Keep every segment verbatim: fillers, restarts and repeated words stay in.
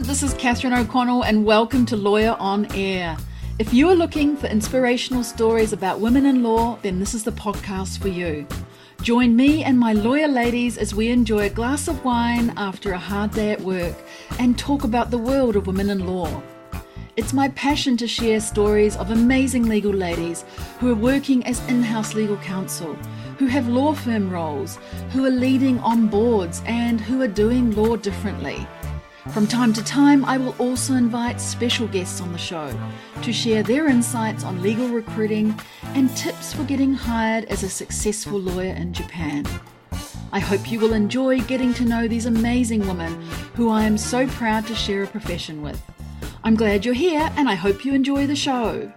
this is Catherine O'Connell and welcome to Lawyer on Air. If you are looking for inspirational stories about women in law, then this is the podcast for you. Join me and my lawyer ladies as we enjoy a glass of wine after a hard day at work and talk about the world of women in law. It's my passion to share stories of amazing legal ladies who are working as in-house legal counsel, who have law firm roles, who are leading on boards, and who are doing law differently. From time to time, I will also invite special guests on the show to share their insights on legal recruiting and tips for getting hired as a successful lawyer in Japan. I hope you will enjoy getting to know these amazing women who I am so proud to share a profession with. I'm glad you're here and I hope you enjoy the show.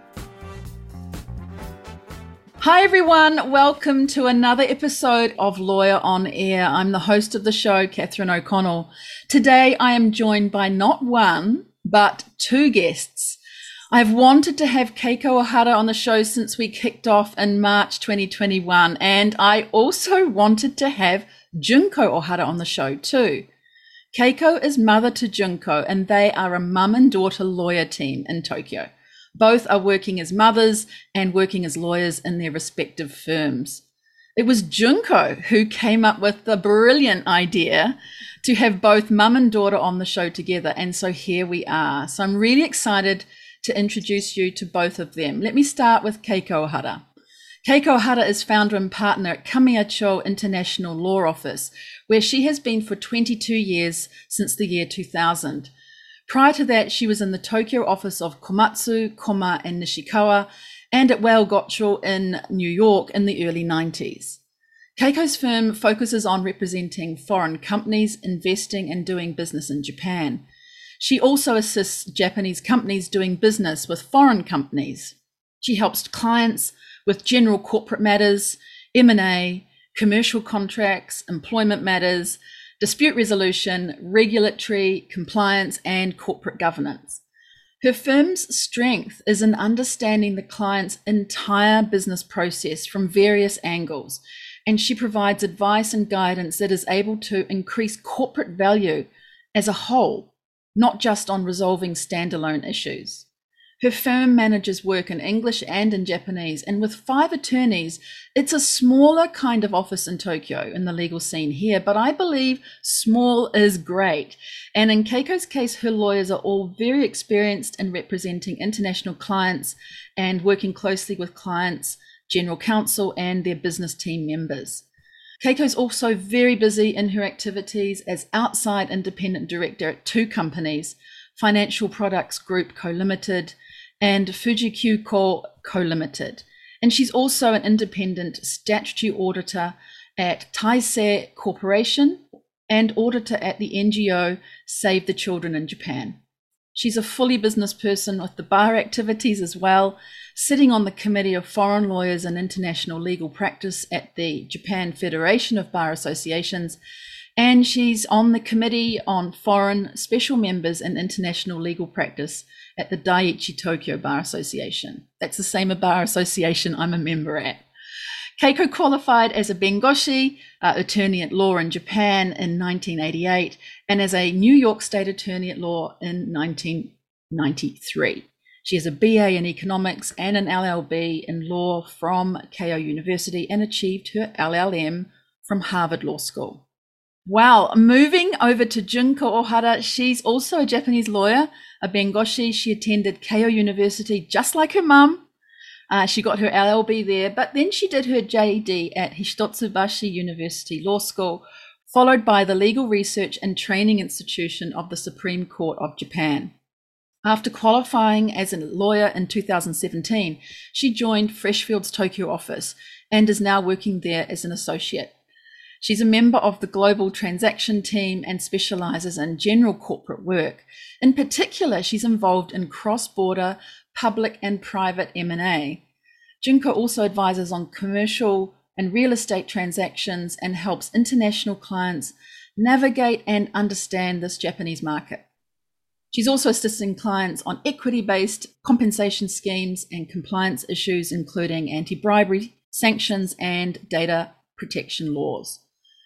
Hi everyone, welcome to another episode of Lawyer on Air. I'm the host of the show, Catherine O'Connell. Today I am joined by not one, but two guests. I've wanted to have Keiko Ohara on the show since we kicked off in March twenty twenty-one, and I also wanted to have Junko Ohara on the show too. Keiko is mother to Junko, and they are a mum and daughter lawyer team in Tokyo. Both are working as mothers and working as lawyers in their respective firms. It was Junko who came up with the brilliant idea to have both mum and daughter on the show together, and so here we are. So I'm really excited to introduce you to both of them. Let me start with Keiko Ohara. Keiko Ohara is founder and partner at Kamiyacho International Law Office, where she has been for twenty-two years since the year two thousand. Prior to that, she was in the Tokyo office of Komatsu, Koma, and Nishikawa, and at Weil Gotshal in New York in the early nineties. Keiko's firm focuses on representing foreign companies investing and doing business in Japan. She also assists Japanese companies doing business with foreign companies. She helps clients with general corporate matters, M and A, commercial contracts, employment matters, dispute resolution, regulatory, compliance, and corporate governance. Her firm's strength is in understanding the client's entire business process from various angles, and she provides advice and guidance that is able to increase corporate value as a whole, not just on resolving standalone issues. Her firm manages work in English and in Japanese, and with five attorneys, it's a smaller kind of office in Tokyo in the legal scene here, but I believe small is great. And in Keiko's case, her lawyers are all very experienced in representing international clients and working closely with clients, general counsel, and their business team members. Keiko's also very busy in her activities as outside independent director at two companies, Financial Products Group Co Limited and Fujikyuko Co Limited. And she's also an independent statutory auditor at Taisei Corporation and auditor at the N G O Save the Children in Japan. She's a fully business person with the bar activities as well, sitting on the Committee of Foreign Lawyers and International Legal Practice at the Japan Federation of Bar Associations, and she's on the Committee on Foreign Special Members and International Legal Practice at the Daiichi Tokyo Bar Association. That's the same bar association I'm a member at. Keiko qualified as a Bengoshi, uh, attorney at law in Japan in nineteen eighty-eight, and as a New York State attorney at law in nineteen ninety-three. She has a B A in economics and an L L B in law from Keio University and achieved her L L M from Harvard Law School. Wow, moving over to Junko Ohara, she's also a Japanese lawyer, a Bengoshi. She attended Keio University just like her mum. Uh, she got her L L B there, but then she did her J D at Hitotsubashi University Law School, followed by the Legal Research and Training Institution of the Supreme Court of Japan. After qualifying as a lawyer in two thousand seventeen, she joined Freshfield's Tokyo office and is now working there as an associate. She's a member of the Global Transaction Team and specializes in general corporate work. In particular, she's involved in cross-border public and private M and A. Junko also advises on commercial and real estate transactions and helps international clients navigate and understand this Japanese market. She's also assisting clients on equity-based compensation schemes and compliance issues, including anti-bribery, sanctions, and data protection laws.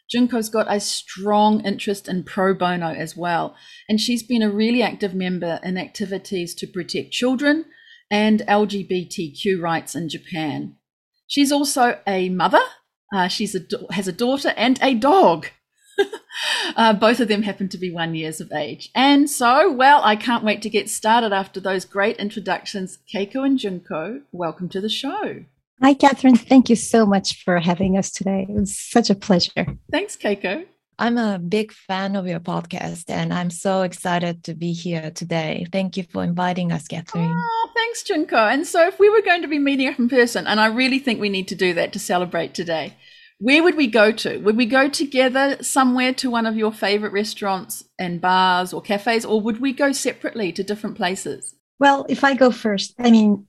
Junko's got a strong interest in pro bono as well, and she's been a really active member in activities to protect children and L G B T Q rights in Japan. She's also a mother. Uh, she's a, has a daughter and a dog. uh, both of them happen to be one years of age. And so, well, I can't wait to get started after those great introductions. Keiko and Junko, welcome to the show. Hi, Catherine. Thank you so much for having us today. It was such a pleasure. Thanks, Keiko. I'm a big fan of your podcast, and I'm so excited to be here today. Thank you for inviting us, Catherine. Oh, thanks, Junko. And so if we were going to be meeting up in person, and I really think we need to do that to celebrate today, where would we go to? Would we go together somewhere to one of your favorite restaurants and bars or cafes, or would we go separately to different places? Well, if I go first, I mean,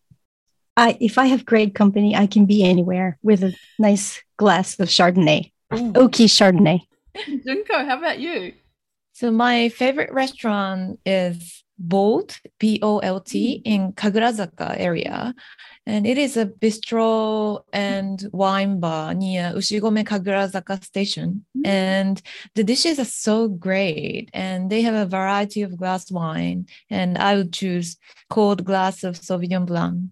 I, if I have great company, I can be anywhere with a nice glass of Chardonnay, Ooh. Oki Chardonnay. Junko, how about you? So my favorite restaurant is Bolt, B O L T, mm. in Kagurazaka area. And it is a bistro and wine bar near Ushigome Kagurazaka station. Mm. And the dishes are so great. And they have a variety of glass wine. And I would choose cold glass of Sauvignon Blanc.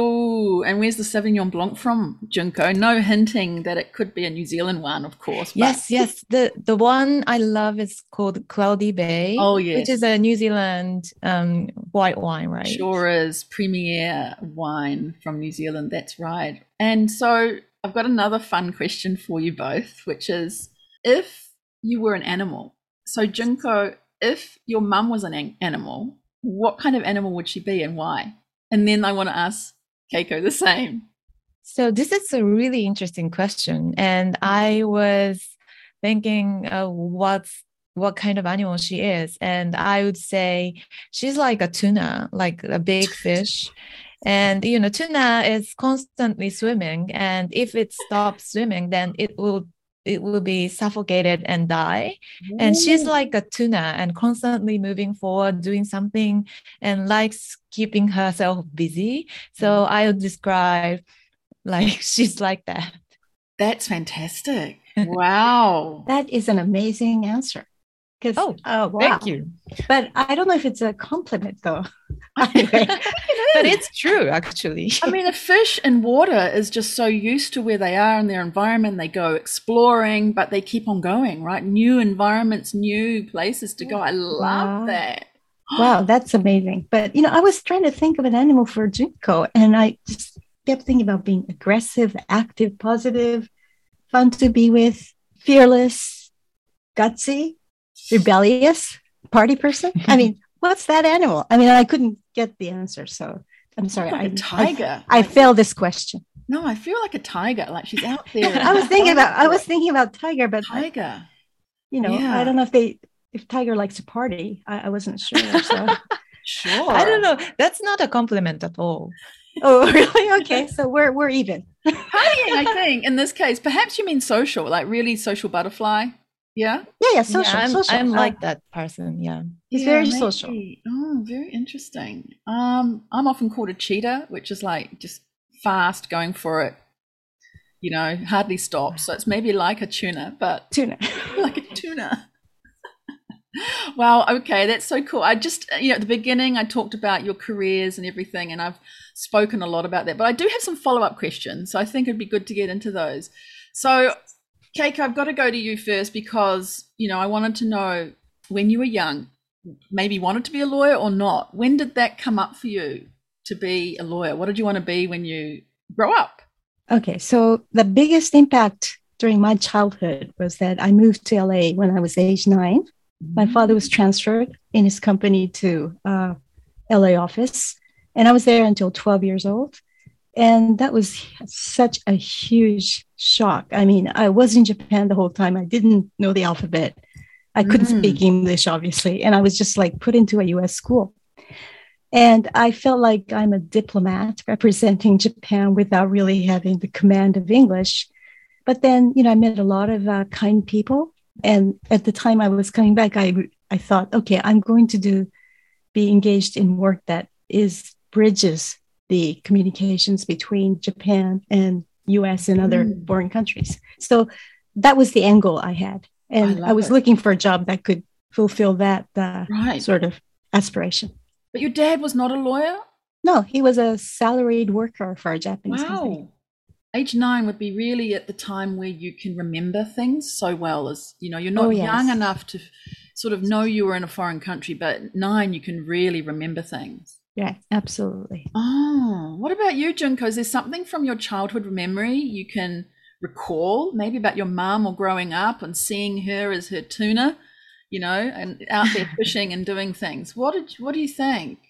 Oh, and where's the Sauvignon Blanc from, Junko? No hinting that it could be a New Zealand one, of course. But... Yes, yes. The the one I love is called Cloudy Bay. Oh, yes. Which is a New Zealand um, white wine, right? Sure is. Premier wine from New Zealand. That's right. And so I've got another fun question for you both, which is, if you were an animal, so Junko, if your mum was an animal, what kind of animal would she be and why? And then I want to ask Keiko the same. So this is a really interesting question. And I was thinking uh, what's, what kind of animal she is. And I would say she's like a tuna, like a big fish. And, you know, tuna is constantly swimming. And if it stops swimming, then it will it will be suffocated and die. Ooh. And she's like a tuna and constantly moving forward, doing something and likes keeping herself busy. So I would describe like she's like that. That's fantastic. Wow. That is an amazing answer. Oh, oh wow. Thank you. But I don't know if it's a compliment though. Anyway, but it's true, actually. I mean, a fish in water is just so used to where they are in their environment. They go exploring, but they keep on going, right? New environments, new places to go. I love wow. that. Wow, that's amazing. But, you know, I was trying to think of an animal for Junko, and I just kept thinking about being aggressive, active, positive, fun to be with, fearless, gutsy, rebellious, party person. I mean, what's that animal? I mean, I couldn't get the answer, so I'm sorry. Like I, a tiger. I, I failed this question. No, I feel like a tiger. Like she's out there. I was thinking about. I was thinking about tiger, but tiger. I, you know, yeah. I don't know if they if tiger likes to party. I, I wasn't sure. So. Sure. I don't know. That's not a compliment at all. Oh, really? Okay, so we're we're even. Partying, I think, in this case. Perhaps you mean social, like really social butterfly. Yeah. Yeah, yeah, social. Yeah, I'm, social. I'm uh, like that person. Yeah. He's yeah, very maybe. social. Oh, very interesting. Um, I'm often called a cheetah, which is like just fast, going for it. You know, hardly stops. So it's maybe like a tuna, but tuna, like a tuna. Wow. Okay, that's so cool. I just, you know, at the beginning, I talked about your careers and everything, and I've spoken a lot about that. But I do have some follow-up questions, so I think it'd be good to get into those. So, Keiko, I've got to go to you first because, you know, I wanted to know when you were young, maybe wanted to be a lawyer or not. When did that come up for you to be a lawyer? What did you want to be when you grow up? Okay, so the biggest impact during my childhood was that I moved to L A when I was age nine. My father was transferred in his company to uh, L A office, and I was there until twelve years old. And that was such a huge shock. I mean, I was in Japan the whole time. I didn't know the alphabet. I couldn't mm. speak English, obviously. And I was just like put into a U S school. And I felt like I'm a diplomat representing Japan without really having the command of English. But then, you know, I met a lot of uh, kind people. And at the time I was coming back, I I thought, okay, I'm going to do be engaged in work that is bridges the communications between Japan and U S and other mm. foreign countries. So that was the angle I had. And I, I was it. looking for a job that could fulfill that uh, right. sort of aspiration. But your dad was not a lawyer? No, he was a salaried worker for a Japanese wow. company. Age nine would be really at the time where you can remember things so well, as you know, you're not Oh, yes. young enough to sort of know you were in a foreign country, but at nine you can really remember things. Yeah, absolutely. Oh, what about you, Junko? Is there something from your childhood memory you can recall, maybe about your mum or growing up and seeing her as her tuna, you know, and out there fishing and doing things? What did what do you think?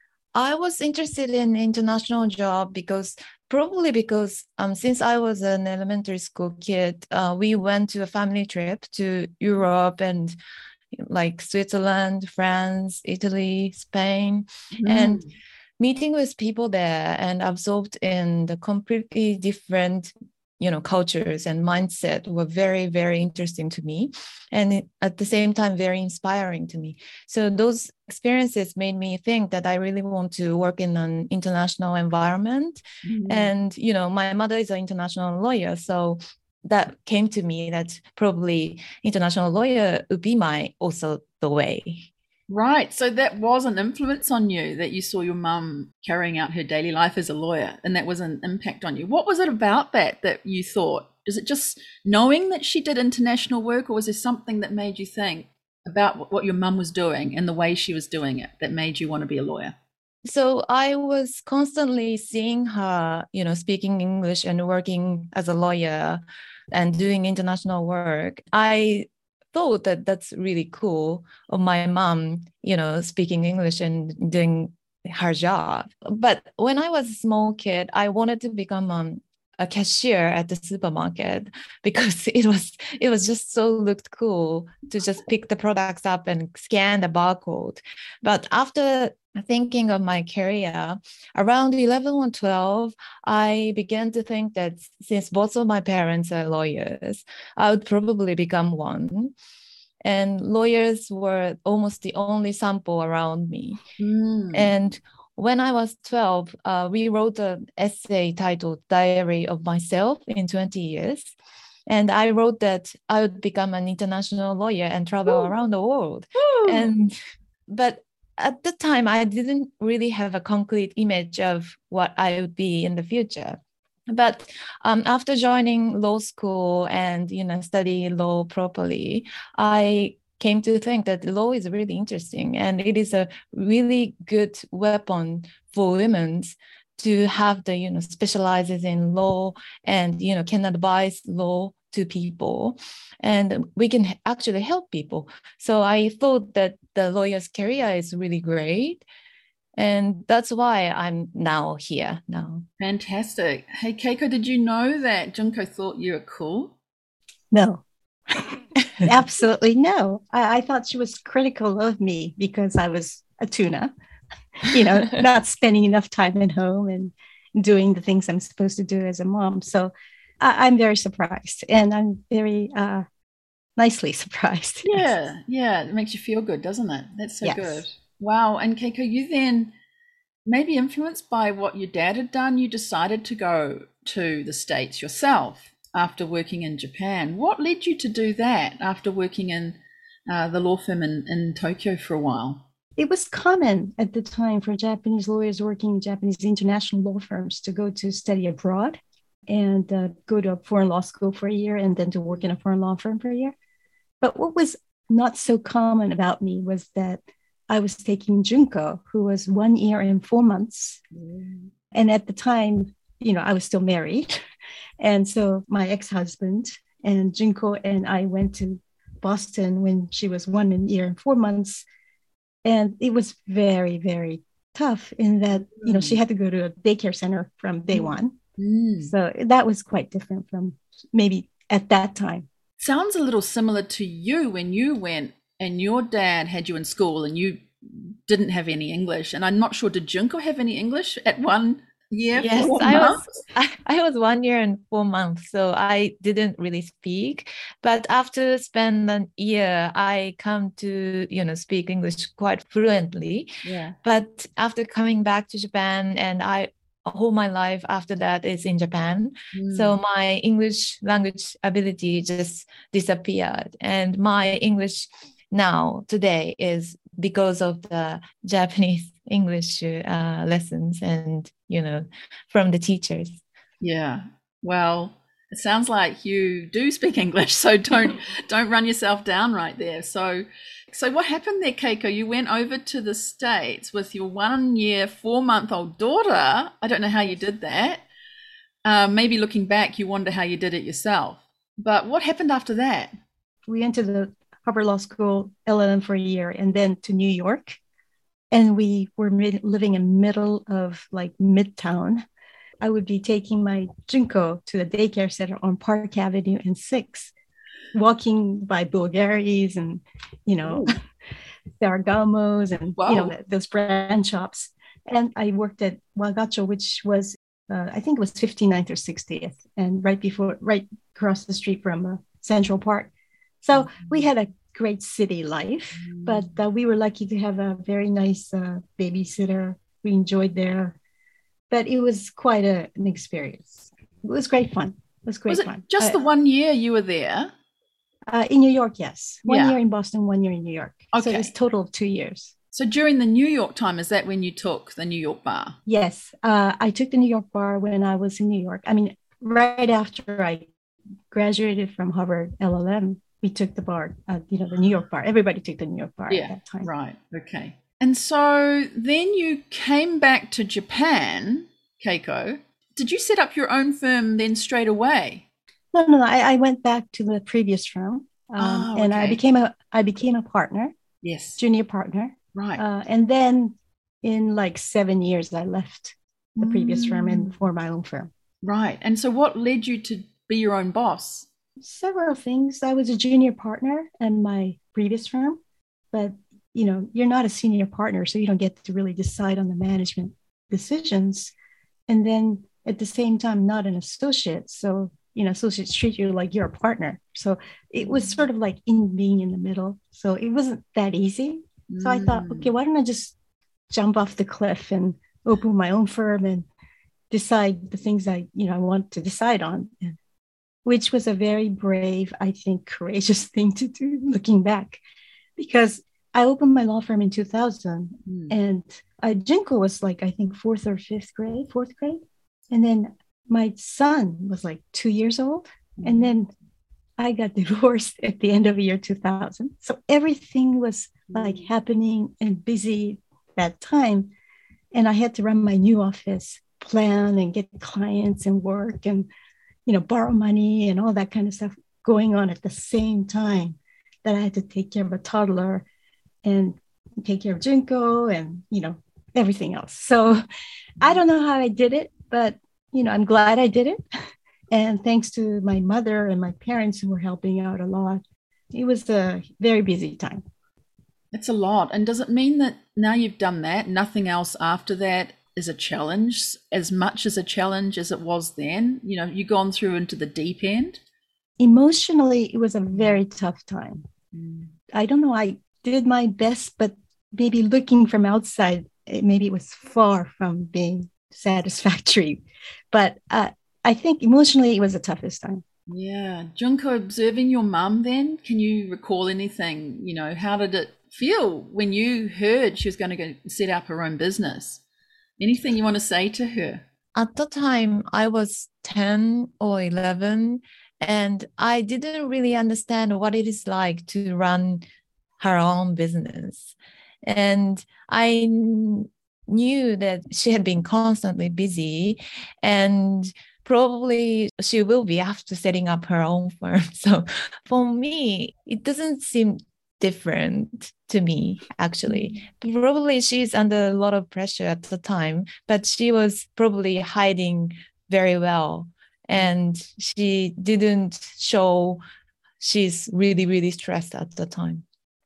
I was interested in international job because probably because um, since I was an elementary school kid, uh, we went to a family trip to Europe and like Switzerland, France, Italy, Spain, Mm. and meeting with people there and absorbed in the completely different, you know, cultures and mindset were very, very interesting to me. And at the same time, very inspiring to me. So those experiences made me think that I really want to work in an international environment. Mm. And, you know, my mother is an international lawyer. So that came to me that probably international lawyer would be my also the way. Right. So that was an influence on you, that you saw your mum carrying out her daily life as a lawyer, and that was an impact on you. What was it about that that you thought? Is it just knowing that she did international work, or was there something that made you think about what your mum was doing and the way she was doing it that made you want to be a lawyer? So I was constantly seeing her, you know, speaking English and working as a lawyer and doing international work. I thought that that's really cool of my mom, you know, speaking English and doing her job. But when I was a small kid, I wanted to become um, a cashier at the supermarket because it was it was just so looked cool to just pick the products up and scan the barcode. But after thinking of my career, around eleven or twelve, I began to think that since both of my parents are lawyers, I would probably become one. And lawyers were almost the only sample around me. Mm. And when I was twelve, uh, we wrote an essay titled Diary of Myself in twenty years. And I wrote that I would become an international lawyer and travel Ooh. around the world. Ooh. And but at the time, I didn't really have a concrete image of what I would be in the future. But um, after joining law school and, you know, study law properly, I came to think that law is really interesting and it is a really good weapon for women to have the, you know, specializes in law and, you know, can advise law to people, and we can actually help people. So I thought that the lawyer's career is really great. And that's why I'm now here now. Fantastic. Hey, Keiko, did you know that Junko thought you were cool? No, absolutely no. I, I thought she was critical of me because I was a tuna, you know, not spending enough time at home and doing the things I'm supposed to do as a mom. So I, I'm very surprised, and I'm very uh, nicely surprised. Yeah, yeah. It makes you feel good, doesn't it? That's so Yes. good. Wow. And Keiko, you then, maybe influenced by what your dad had done, you decided to go to the States yourself after working in Japan. What led you to do that after working in uh, the law firm in, in Tokyo for a while? It was common at the time for Japanese lawyers working in Japanese international law firms to go to study abroad and uh, go to a foreign law school for a year and then to work in a foreign law firm for a year. But what was not so common about me was that I was taking Junko, who was one year and four months. Mm. And at the time, you know, I was still married. And so my ex-husband and Junko and I went to Boston when she was one year and four months. And it was very, very tough in that, you know, she had to go to a daycare center from day one. Mm. So that was quite different from maybe at that time. Sounds a little similar to you when you went and your dad had you in school and you didn't have any English. And I'm not sure, did Junko have any English at one year? Yes, I was, I, I was one year and four months, so I didn't really speak. But after spend a year, I come to, you know, speak English quite fluently. Yeah. But after coming back to Japan, and I all my life after that is in Japan. Mm. So my English language ability just disappeared. And my English now, today, is because of the Japanese English uh, lessons and, you know, from the teachers. Yeah. Well, it sounds like you do speak English, so don't don't run yourself down right there. So so what happened there, Keiko? You went over to the States with your one year, four month old daughter. I don't know how you did that. Uh, maybe looking back, you wonder how you did it yourself. But what happened after that? We went to the Harvard Law School, L L M for a year, and then to New York. And we were mid- living in middle of like Midtown. I would be taking my Junko to the daycare center on Park Avenue and six, walking by Bulgari's and, you know, Ferragamos and, Whoa. you know, those brand shops. And I worked at Wagacho, which was, uh, I think it was fifty-ninth or sixtieth, and right before, right across the street from uh, Central Park. So mm-hmm. we had a great city life, mm-hmm. but uh, we were lucky to have a very nice uh, babysitter. We enjoyed there. But it was quite a, an experience. It was great fun. It was great was it fun. Just uh, the one year you were there? Uh, in New York, yes. One yeah. year in Boston, one year in New York. Okay. So it was a total of two years. So during the New York time, is that when you took the New York bar? Yes. Uh, I took the New York bar when I was in New York. I mean, right after I graduated from Harvard L L M, we took the bar, uh, you know, the New York bar. Everybody took the New York bar yeah, at that time. Right. Okay. And so then you came back to Japan, Keiko. Did you set up your own firm then straight away? No, no, I, I went back to the previous firm, um, oh, and okay. I became a I became a partner. Yes, junior partner. Right. Uh, and then in like seven years, I left the mm. previous firm and formed my own firm. Right. And so, what led you to be your own boss? Several things. I was a junior partner in my previous firm, but you know, you're not a senior partner, so you don't get to really decide on the management decisions. And then at the same time, not an associate. So, you know, associates treat you like you're a partner. So it was sort of like in being in the middle. So it wasn't that easy. Mm. So I thought, okay, why don't I just jump off the cliff and open my own firm and decide the things I, you know, I want to decide on, which was a very brave, I think, courageous thing to do looking back, because I opened my law firm in two thousand mm. and uh, Junko was like, I think fourth or fifth grade, fourth grade. And then my son was like two years old. Mm. And then I got divorced at the end of the year two thousand. So everything was like mm. happening and busy that time. And I had to run my new office, plan and get clients and work and, you know, borrow money and all that kind of stuff going on at the same time that I had to take care of a toddler and take care of Junko and, you know, everything else. So I don't know how I did it, but, you know, I'm glad I did it. And thanks to my mother and my parents who were helping out a lot, it was a very busy time. It's a lot. And does it mean that now you've done that, nothing else after that is a challenge, as much as a challenge as it was then? You know, you've gone through into the deep end? Emotionally, it was a very tough time. Mm. I don't know, I did my best, but maybe looking from outside, it, maybe it was far from being satisfactory. But uh, I think emotionally, it was the toughest time. Yeah. Junko, observing your mum then, can you recall anything? You know, how did it feel when you heard she was going to go set up her own business? Anything you want to say to her? At the time, I was ten or eleven, and I didn't really understand what it is like to run her own business. And I knew that she had been constantly busy, and probably she will be after setting up her own firm. So for me, it doesn't seem different to me, actually. Probably she's under a lot of pressure at the time, but she was probably hiding very well. And she didn't show she's really, really stressed at the time.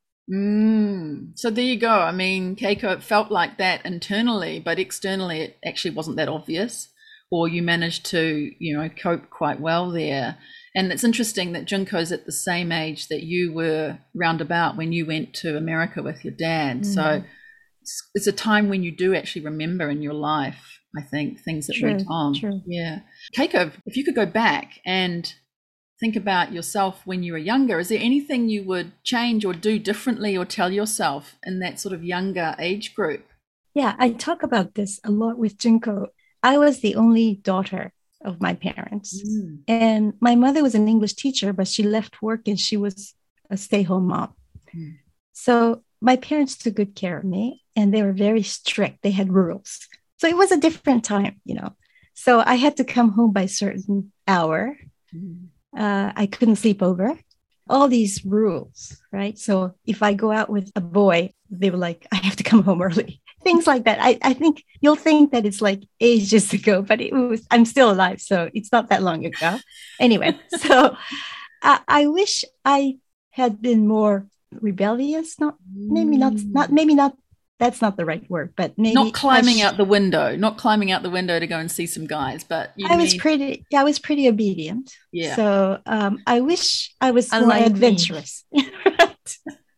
Mm. So there you go. I mean, Keiko, it felt like that internally, but externally it actually wasn't that obvious, or you managed to, you know, cope quite well there. And it's interesting that Junko's at the same age that you were roundabout when you went to America with your dad. Mm. So it's, it's a time when you do actually remember in your life I think, things that True, went on. true. Yeah. Keiko, if you could go back and think about yourself when you were younger, is there anything you would change or do differently or tell yourself in that sort of younger age group? Yeah, I talk about this a lot with Junko. I was the only daughter of my parents. Mm. And my mother was an English teacher, but she left work and she was a stay-home mom. Mm. So my parents took good care of me, and they were very strict. They had rules. So it was a different time, you know. So I had to come home by a certain hour. Mm. Uh, I couldn't sleep over. All these rules, right? So if I go out with a boy, they were like, I have to come home early. Things like that. I, I think you'll think that it's like ages ago, but it was, I'm still alive. So it's not that long ago. Anyway, so I, I wish I had been more rebellious. Not maybe not, not maybe not. That's not the right word, but maybe not climbing sh- out the window, not climbing out the window to go and see some guys, but you I was need- pretty, I was pretty obedient. Yeah. So um, I wish I was Unlike more me. adventurous. Right?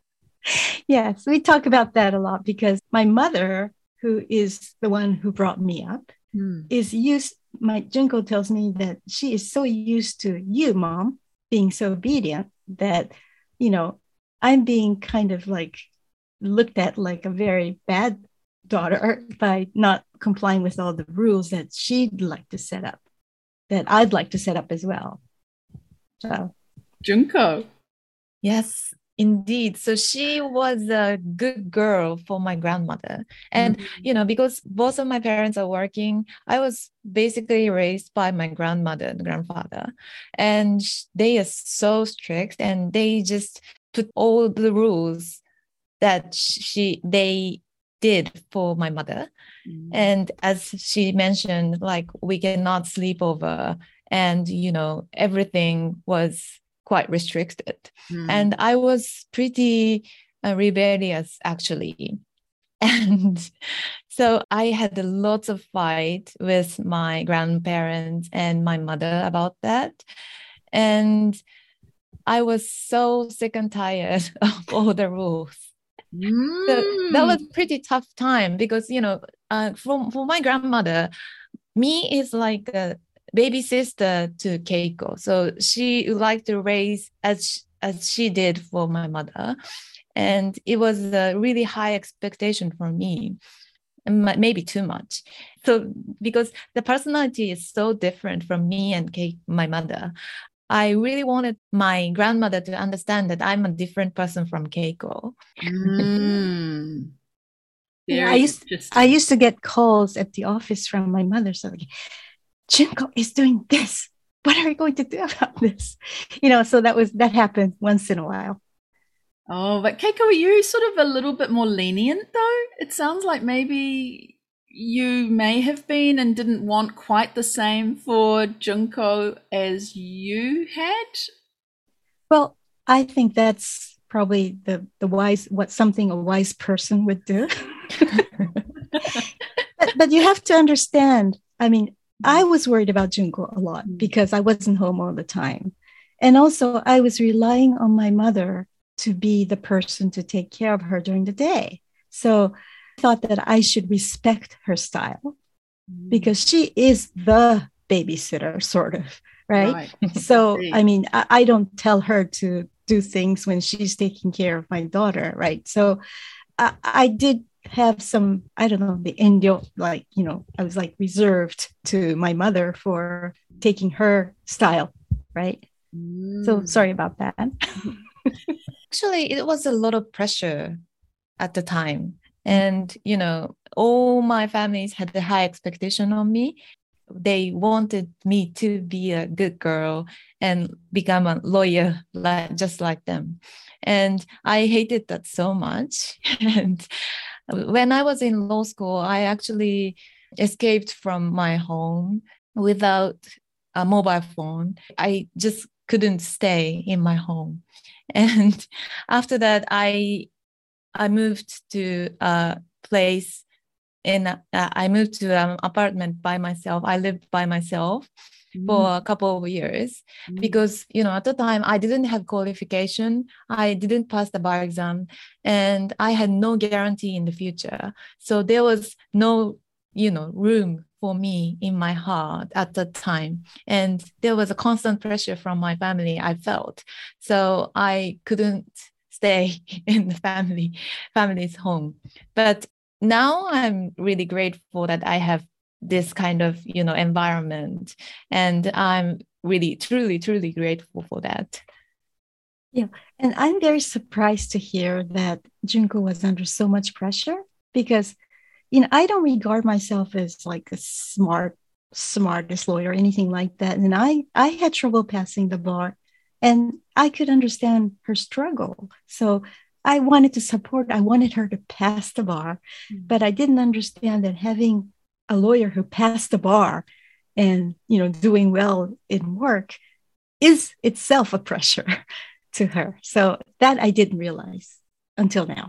Yes, we talk about that a lot because my mother, who is the one who brought me up, Mm. is used. My Junko tells me that she is so used to you, mom, being so obedient that, you know, I'm being kind of like looked at like a very bad daughter by not complying with all the rules that she'd like to set up, that I'd like to set up as well. So, Junko. Yes, indeed. So she was a good girl for my grandmother. And, Mm. you know, because both of my parents are working, I was basically raised by my grandmother and grandfather. And sh- they are so strict, and they just put all the rules that she they did for my mother. Mm. And as she mentioned, like we cannot sleep over, and you know everything was quite restricted. Mm. And I was pretty uh, rebellious actually. And so I had lots of fight with my grandparents and my mother about that. And I was so sick and tired of all the rules. So that was Mm. pretty tough time because, you know, uh, for, for my grandmother, me is like a baby sister to Keiko. So she would like to raise as, as she did for my mother. And it was a really high expectation for me, and maybe too much. So because the personality is so different from me and Keiko, my mother, I really wanted my grandmother to understand that I'm a different person from Keiko. Mm. yeah, Very I used interesting. I used to get calls at the office from my mother. So, like, Junko is doing this. What are we going to do about this? You know, so that was that happened once in a while. Oh, but Keiko, are you sort of a little bit more lenient though? It sounds like maybe you may have been and didn't want quite the same for Junko as you had. Well, I think that's probably the the wise what something a wise person would do. but, but you have to understand. I mean, I was worried about Junko a lot because I wasn't home all the time, and also I was relying on my mother to be the person to take care of her during the day. So I thought that I should respect her style because she is the babysitter, sort of, right? Right. So, See. I mean, I, I don't tell her to do things when she's taking care of my daughter, right? So I, I did have some, I don't know, the Indio, like, you know, I was like reserved to my mother for taking her style, right? So Mm. sorry about that. Actually, it was a lot of pressure at the time. And, you know, all my families had a high expectation on me. They wanted me to be a good girl and become a lawyer, like, just like them. And I hated that so much. And when I was in law school, I actually escaped from my home without a mobile phone. I just couldn't stay in my home. And after that, I I moved to a place in, uh, I moved to an apartment by myself. I lived by myself Mm. for a couple of years Mm. because, you know, at the time I didn't have qualification. I didn't pass the bar exam and I had no guarantee in the future. So there was no, you know, room for me in my heart at the time. And there was a constant pressure from my family, I felt. So I couldn't stay in the family, family's home. But now I'm really grateful that I have this kind of, you know, environment. And I'm really, truly, truly grateful for that. Yeah. And I'm very surprised to hear that Junko was under so much pressure because, you know, I don't regard myself as like a smart, smartest lawyer or anything like that. And I, I had trouble passing the bar and I could understand her struggle. So I wanted to support, I wanted her to pass the bar, mm-hmm. but I didn't understand that having a lawyer who passed the bar and, you know, doing well in work is itself a pressure to her. So that I didn't realize until now.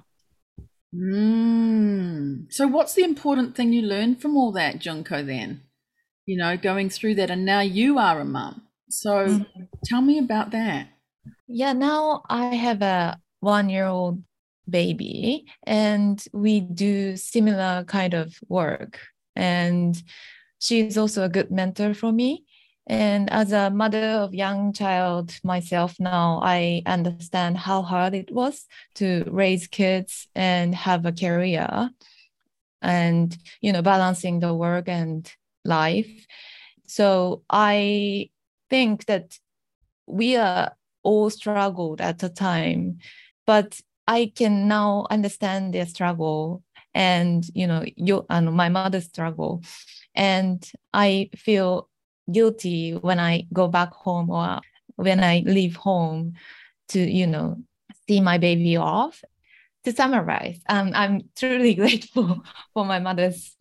Mm. So what's the important thing you learned from all that, Junko, then? You know, going through that, and now you are a mum. So mm-hmm. tell me about that. Yeah, now I have a one-year-old baby and we do similar kind of work. And she's also a good mentor for me. And as a mother of young child myself now, I understand how hard it was to raise kids and have a career and, you know, balancing the work and life. So I think that we are all struggled at the time, but I can now understand their struggle and, you know, you, and my mother's struggle. And I feel guilty when I go back home or when I leave home to, you know, see my baby off. To summarize, um, I'm truly grateful for my mother's.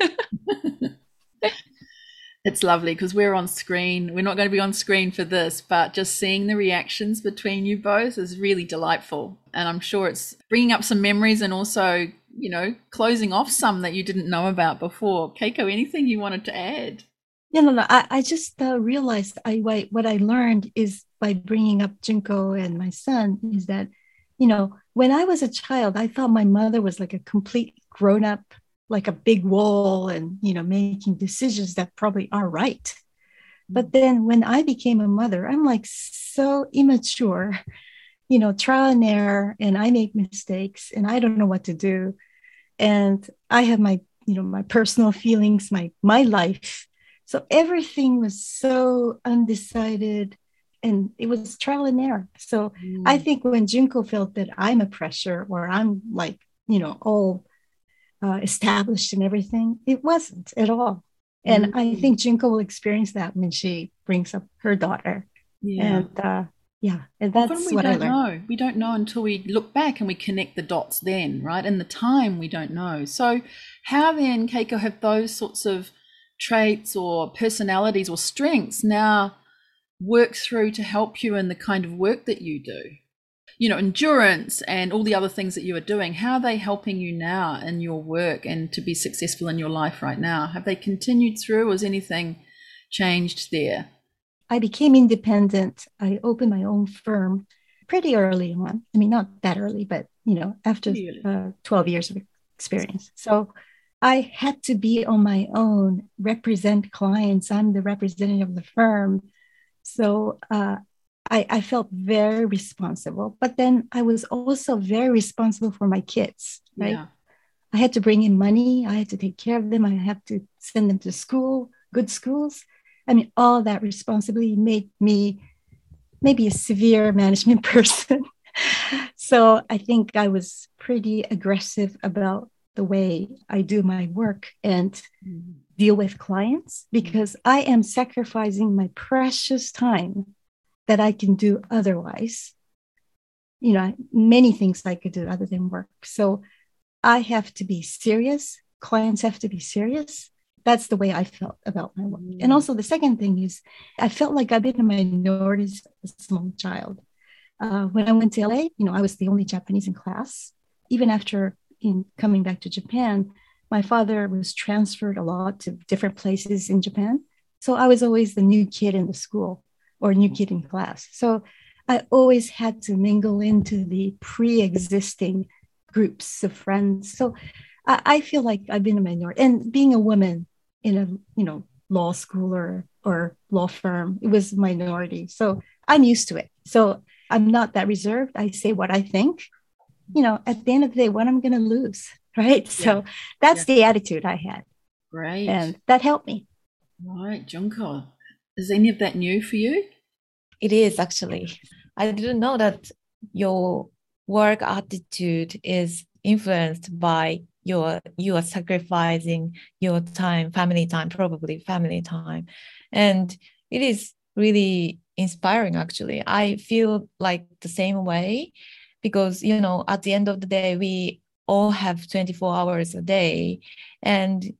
It's lovely because we're on screen. We're not going to be on screen for this, but just seeing the reactions between you both is really delightful. And I'm sure it's bringing up some memories and also, you know, closing off some that you didn't know about before. Keiko, anything you wanted to add? Yeah, no, no. I, I just uh, realized I what I learned is by bringing up Junko and my son is that, you know, when I was a child, I thought my mother was like a complete grown up, like a big wall and, you know, making decisions that probably are right. But then when I became a mother, I'm like so immature, you know, trial and error, and I make mistakes and I don't know what to do. And I have my, you know, my personal feelings, my, my life. So everything was so undecided and it was trial and error. So mm. I think when Junko felt that I'm a pressure or I'm like, you know, all uh, established and everything, it wasn't at all. And mm. I think Junko will experience that when she brings up her daughter. Yeah. And uh, yeah, and that's Often we what don't I learned. know. We don't know until we look back and we connect the dots then, right? In the time, we don't know. So how then, Keiko, have those sorts of traits or personalities or strengths now work through to help you in the kind of work that you do? You know, endurance and all the other things that you are doing, how are they helping you now in your work and to be successful in your life right now? Have they continued through or has anything changed there? I became independent. I opened my own firm pretty early on. I mean, not that early, but, you know, after uh, twelve years of experience. So I had to be on my own, represent clients. I'm the representative of the firm. So uh, I, I felt very responsible. But then I was also very responsible for my kids, right? Yeah. I had to bring in money. I had to take care of them. I had to send them to school, good schools. I mean, all that responsibility made me maybe a severe management person. So I think I was pretty aggressive about the way I do my work and mm-hmm. deal with clients, because I am sacrificing my precious time that I can do otherwise. You know, many things I could do other than work. So I have to be serious. Clients have to be serious. That's the way I felt about my work. Mm. And also the second thing is I felt like I've been a minority as a small child. Uh, when I went to L A, you know, I was the only Japanese in class. Even after in coming back to Japan, my father was transferred a lot to different places in Japan. So I was always the new kid in the school or new kid in class. So I always had to mingle into the pre-existing groups of friends. So I, I feel like I've been a minority. And being a woman, in a, you know, law school or, or law firm. It was minority. So I'm used to it. So I'm not that reserved. I say what I think. You know, at the end of the day, what I'm going to lose, right? Yeah. So that's yeah. the attitude I had. Great. And that helped me. Right, Junko. Is any of that new for you? It is actually. I didn't know that your work attitude is influenced by your you are sacrificing your time, family time, probably family time. And it is really inspiring, actually. I feel like the same way because, you know, at the end of the day, we all have twenty-four hours a day. And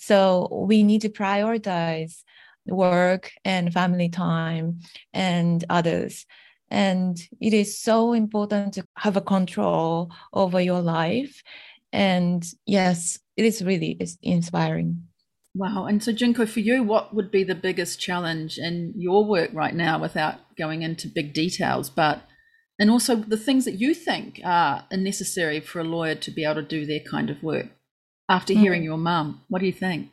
so we need to prioritize work and family time and others. And it is so important to have a control over your life. And yes, it is really it's inspiring. Wow. And so, Junko, for you, what would be the biggest challenge in your work right now, without going into big details, but and also the things that you think are necessary for a lawyer to be able to do their kind of work? After hearing mm. your mum, what do you think?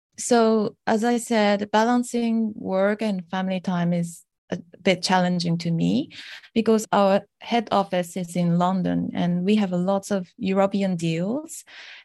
So, as I said, balancing work and family time is a bit challenging to me because our head office is in London and we have lots of European deals.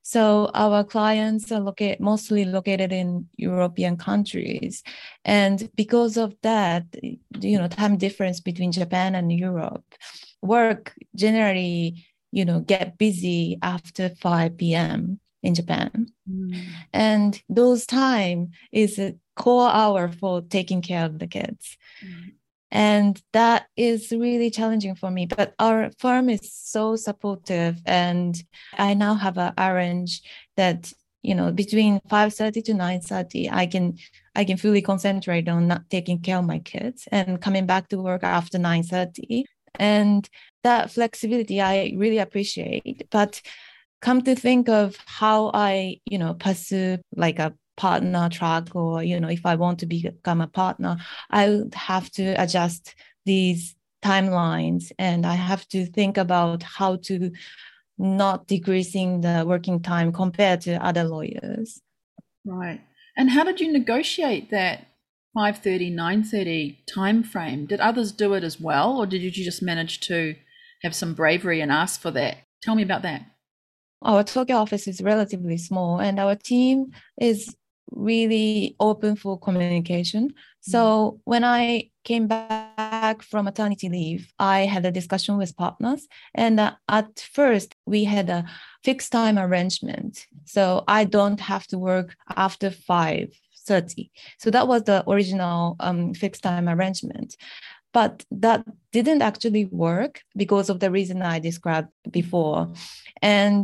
So our clients are located, mostly located in European countries. And because of that, you know, time difference between Japan and Europe, work generally, you know, get busy after five p.m. in Japan. Mm. And those time is a core hour for taking care of the kids. Mm. And that is really challenging for me. But our firm is so supportive. And I now have a arrange that, you know, between five thirty to nine thirty, I can I can fully concentrate on not taking care of my kids and coming back to work after nine thirty. And that flexibility I really appreciate. But come to think of how I, you know, pursue like a partner track, or, you know, if I want to become a partner, I would have to adjust these timelines and I have to think about how to not decreasing the working time compared to other lawyers. Right. And how did you negotiate that five thirty, nine thirty time frame? Did others do it as well, or did you just manage to have some bravery and ask for that? Tell me about that. Our Tokyo office is relatively small and our team is really open for communication. So when I came back from maternity leave, I had a discussion with partners. And uh, at first, we had a fixed time arrangement. So I don't have to work after five thirty. So that was the original um, fixed time arrangement. But that didn't actually work because of the reason I described before. And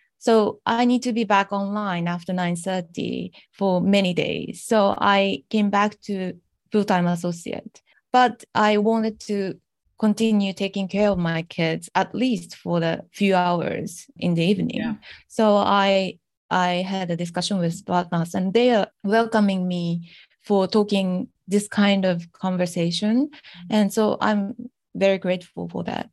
so I need to be back online after nine thirty for many days. So I came back to full-time associate. But I wanted to continue taking care of my kids at least for the few hours in the evening. Yeah. So I I had a discussion with partners and they are welcoming me for talking this kind of conversation. And so I'm very grateful for that.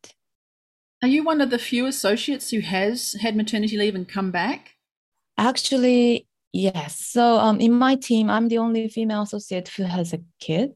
Are you one of the few associates who has had maternity leave and come back? Actually, yes. So um, in my team, I'm the only female associate who has a kid.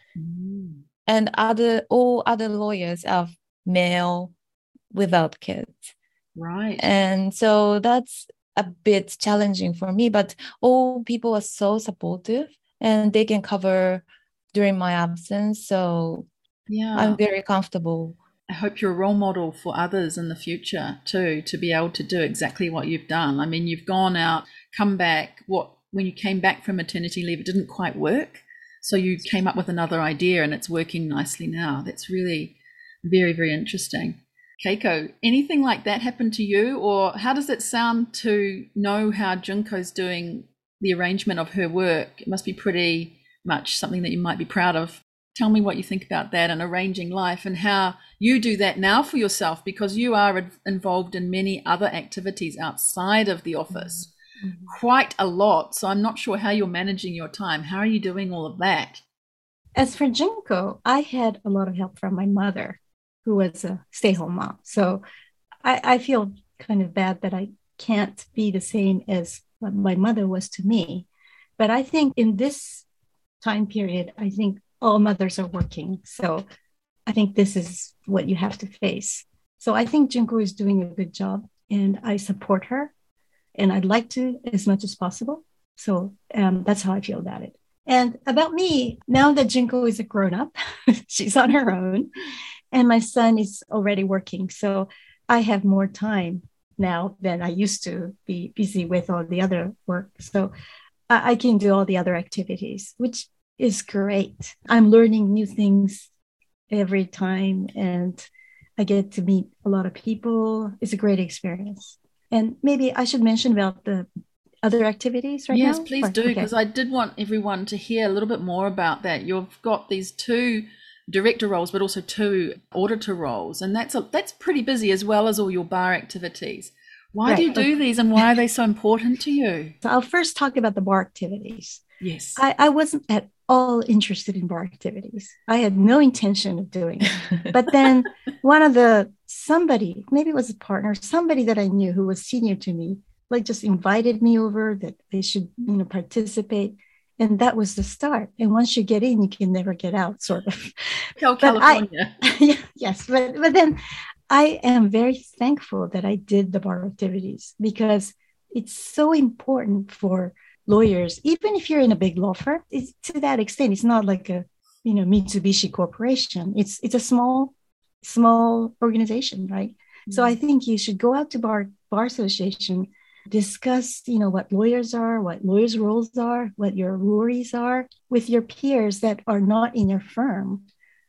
Mm. And other all other lawyers are male without kids. Right. And so that's a bit challenging for me, but all people are so supportive and they can cover during my absence. So yeah, I'm very comfortable. I hope you're a role model for others in the future too, to be able to do exactly what you've done. I mean, you've gone out, come back. What when you came back from maternity leave, it didn't quite work. So you came up with another idea and it's working nicely now. That's really very, very interesting. Keiko, anything like that happen to you? Or how does it sound to know how Junko's doing the arrangement of her work? It must be pretty much something that you might be proud of. Tell me what you think about that and arranging life and how you do that now for yourself, because you are involved in many other activities outside of the office, mm-hmm. quite a lot. So I'm not sure how you're managing your time. How are you doing all of that? As for Junko, I had a lot of help from my mother, who was a stay-home mom. So I, I feel kind of bad that I can't be the same as what my mother was to me. But I think in this time period, I think all mothers are working. So I think this is what you have to face. So I think Junko is doing a good job and I support her and I'd like to as much as possible. So um, that's how I feel about it. And about me, now that Junko is a grown up, she's on her own and my son is already working. So I have more time now than I used to be busy with all the other work. So I, I can do all the other activities, which is great. I'm learning new things every time and I get to meet a lot of people. It's a great experience. And maybe I should mention about the other activities right yes, now. Yes, please or, do, because okay. I did want everyone to hear a little bit more about that. You've got these two director roles, but also two auditor roles, and that's a, that's pretty busy as well as all your bar activities. Why right. do you do okay. these, and why are they so important to you? So I'll first talk about the bar activities. Yes. I, I wasn't at all interested in bar activities. I had no intention of doing it. But then one of the, somebody, maybe it was a partner, somebody that I knew who was senior to me, like just invited me over that they should, you know, participate. And that was the start. And once you get in, you can never get out, sort of. Tell California. I, yes, but, but then I am very thankful that I did the bar activities because it's so important for lawyers, even if you're in a big law firm, it's to that extent. It's not like a, you know, Mitsubishi Corporation. It's it's a small, small organization, right? Mm-hmm. So I think you should go out to bar bar association, discuss, you know, what lawyers are, what lawyers' roles are, what your worries are with your peers that are not in your firm.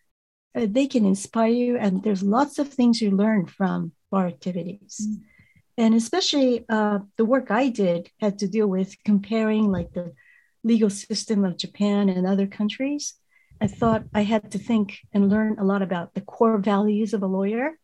Uh, they can inspire you, and there's lots of things you learn from bar activities. Mm-hmm. And especially uh, the work I did had to deal with comparing like the legal system of Japan and other countries. I thought I had to think and learn a lot about the core values of a lawyer,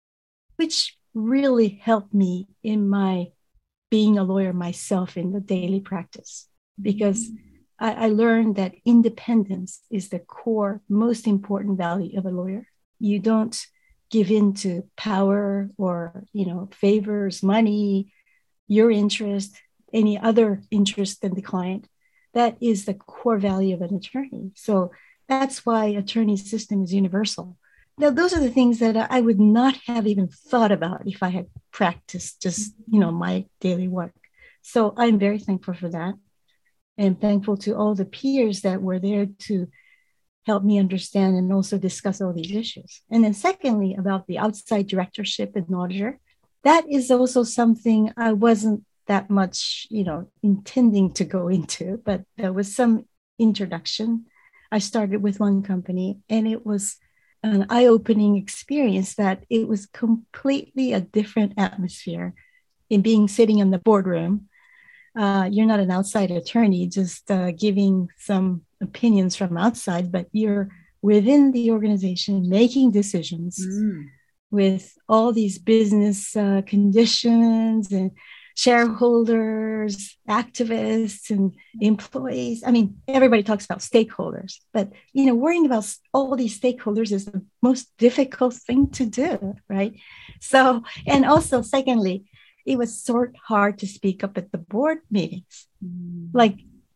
which really helped me in my being a lawyer myself in the daily practice, because I, I learned that independence is the core, most important value of a lawyer. You don't give in to power or, you know, favors, money, your interest, any other interest than the client. That is the core value of an attorney. So that's why attorney system is universal. Now, those are the things that I would not have even thought about if I had practiced just, you know, my daily work. So I'm very thankful for that. And thankful to all the peers that were there to help me understand and also discuss all these issues. And then secondly, about the outside directorship and auditor, that is also something I wasn't that much, you know, intending to go into, but there was some introduction. I started with one company and it was an eye-opening experience that it was completely a different atmosphere in being sitting in the boardroom. Uh, you're not an outside attorney, just uh, giving some opinions from outside, but you're within the organization making decisions mm. with all these business uh, conditions and shareholders, activists, and employees. I mean, everybody talks about stakeholders, but, you know, worrying about all these stakeholders is the most difficult thing to do, right? So, and also, secondly, it was sort hard to speak up at the board meetings. Mm. Like,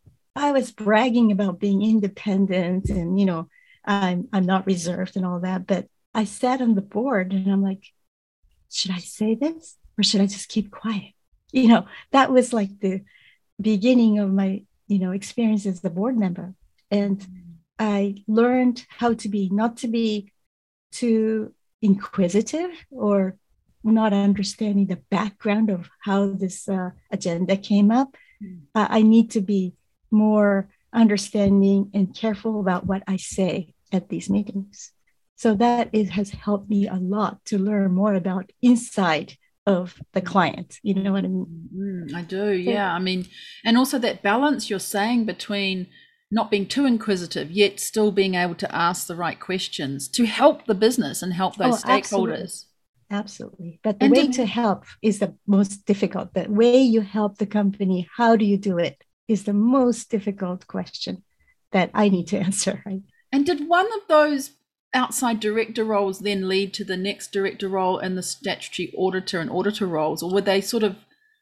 I was bragging about being independent and, you know, I'm, I'm not reserved and all that, but I sat on the board and I'm like, should I say this or should I just keep quiet? You know, that was like the beginning of my, you know, experience as a board member. And mm. I learned how to be, not to be too inquisitive or not understanding the background of how this uh, agenda came up. Mm. Uh, I need to be more understanding and careful about what I say at these meetings. So that it has helped me a lot to learn more about inside of the client. You know what I mean? Mm, I do, yeah. I mean, and also that balance you're saying between not being too inquisitive, yet still being able to ask the right questions to help the business and help those oh, stakeholders. Absolutely. Absolutely. But the and way to, to help is the most difficult. The way you help the company, how do you do it, is the most difficult question that I need to answer. Right? And did one of those outside director roles then lead to the next director role and the statutory auditor and auditor roles, or were they sort of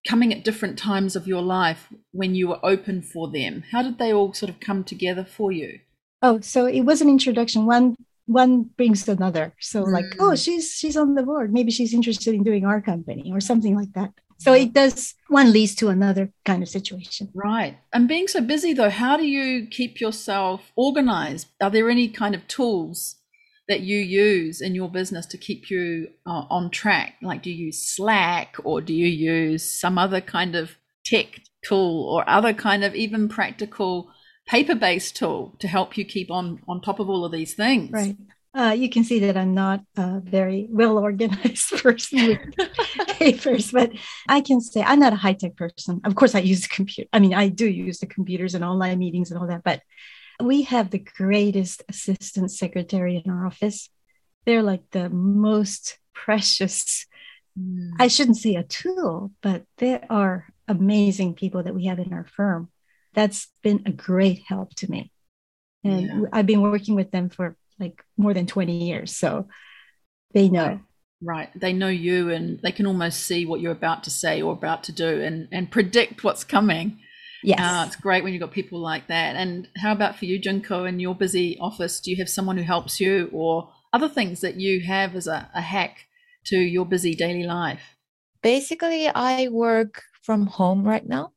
coming at different times of your life when you were open for them? How did they all sort of come together for you? Oh, so it was an introduction. One one brings another. So Mm. like, oh, she's she's on the board. Maybe she's interested in doing our company or something like that. So it does, one leads to another kind of situation. Right. And being so busy though, how do you keep yourself organized? Are there any kind of tools that you use in your business to keep you uh, on track? Like, do you use Slack, or do you use some other kind of tech tool, or other kind of even practical paper-based tool to help you keep on on top of all of these things? Right. Uh, you can see that I'm not a very well organized person with papers, but I can say I'm not a high tech person. Of course, I use the computer. I mean, I do use the computers and online meetings and all that, but we have the greatest assistant secretary in our office. They're like the most precious, mm. I shouldn't say a tool, but they are amazing people that we have in our firm. That's been a great help to me. And yeah. I've been working with them for like more than twenty years. So they know. Right. right. They know you, and they can almost see what you're about to say or about to do, and, and predict what's coming. Yes. Uh, it's great when you've got people like that. And how about for you, Junko, in your busy office? Do you have someone who helps you, or other things that you have as a, a hack to your busy daily life? Basically, I work from home right now,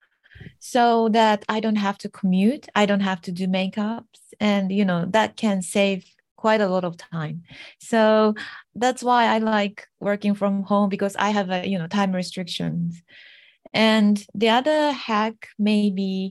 so that I don't have to commute. I don't have to do makeups. And, you know, that can save quite a lot of time. So that's why I like working from home, because I have, a, you know, time restrictions. And the other hack may be